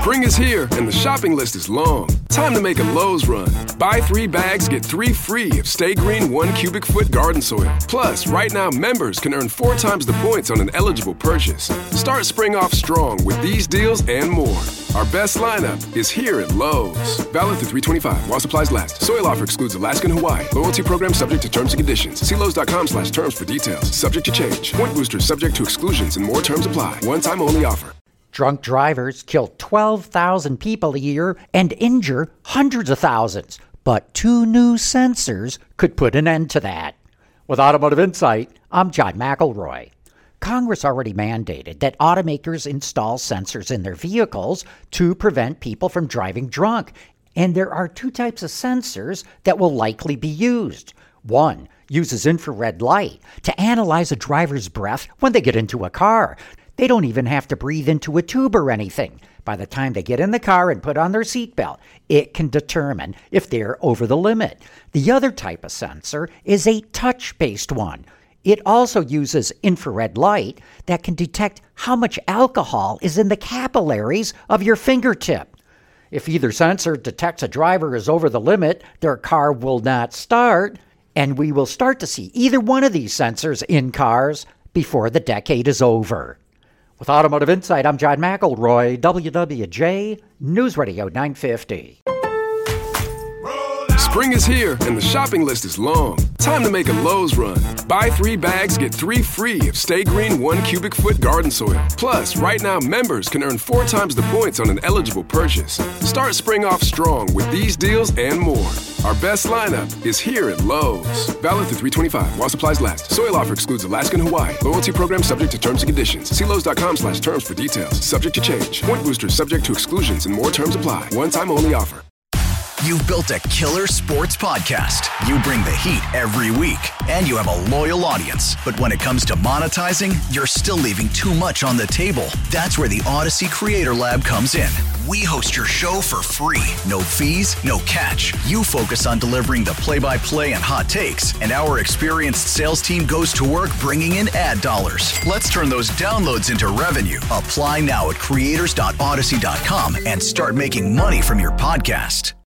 Spring is here, and the shopping list is long. Time to make a Lowe's run. Buy 3 bags, get 3 free of Stay Green 1 cubic foot garden soil. Plus, right now, members can earn 4 times the points on an eligible purchase. Start spring off strong with these deals and more. Our best lineup is here at Lowe's. Valid through 3/25 while supplies last. Soil offer excludes Alaska and Hawaii. Loyalty program subject to terms and conditions. See Lowe's.com/terms for details. Subject to change. Point boosters subject to exclusions and more terms apply. One-time only offer. Drunk drivers kill 12,000 people a year and injure hundreds of thousands. But 2 new sensors could put an end to that. With Automotive Insight, I'm John McElroy. Congress already mandated that automakers install sensors in their vehicles to prevent people from driving drunk. And there are 2 types of sensors that will likely be used. One uses infrared light to analyze a driver's breath when they get into a car. They don't even have to breathe into a tube or anything. By the time they get in the car and put on their seatbelt, it can determine if they're over the limit. The other type of sensor is a touch-based one. It also uses infrared light that can detect how much alcohol is in the capillaries of your fingertip. If either sensor detects a driver is over the limit, their car will not start, and we will start to see either one of these sensors in cars before the decade is over. With Automotive Insight, I'm John McElroy, WWJ News Radio 950. Spring is here, and the shopping list is long. Time to make a Lowe's run. Buy 3 bags, get 3 free of Stay Green 1 cubic foot garden soil. Plus, right now, members can earn 4 times the points on an eligible purchase. Start spring off strong with these deals and more. Our best lineup is here at Lowe's. Valid through 3/25 while supplies last. Soil offer excludes Alaska and Hawaii. Loyalty program subject to terms and conditions. See Lowe's.com/terms for details. Subject to change. Point boosters subject to exclusions and more terms apply. One-time only offer. You've built a killer sports podcast. You bring the heat every week, and you have a loyal audience. But when it comes to monetizing, you're still leaving too much on the table. That's where the Odyssey Creator Lab comes in. We host your show for free. No fees, no catch. You focus on delivering the play-by-play and hot takes, and our experienced sales team goes to work bringing in ad dollars. Let's turn those downloads into revenue. Apply now at creators.odyssey.com and start making money from your podcast.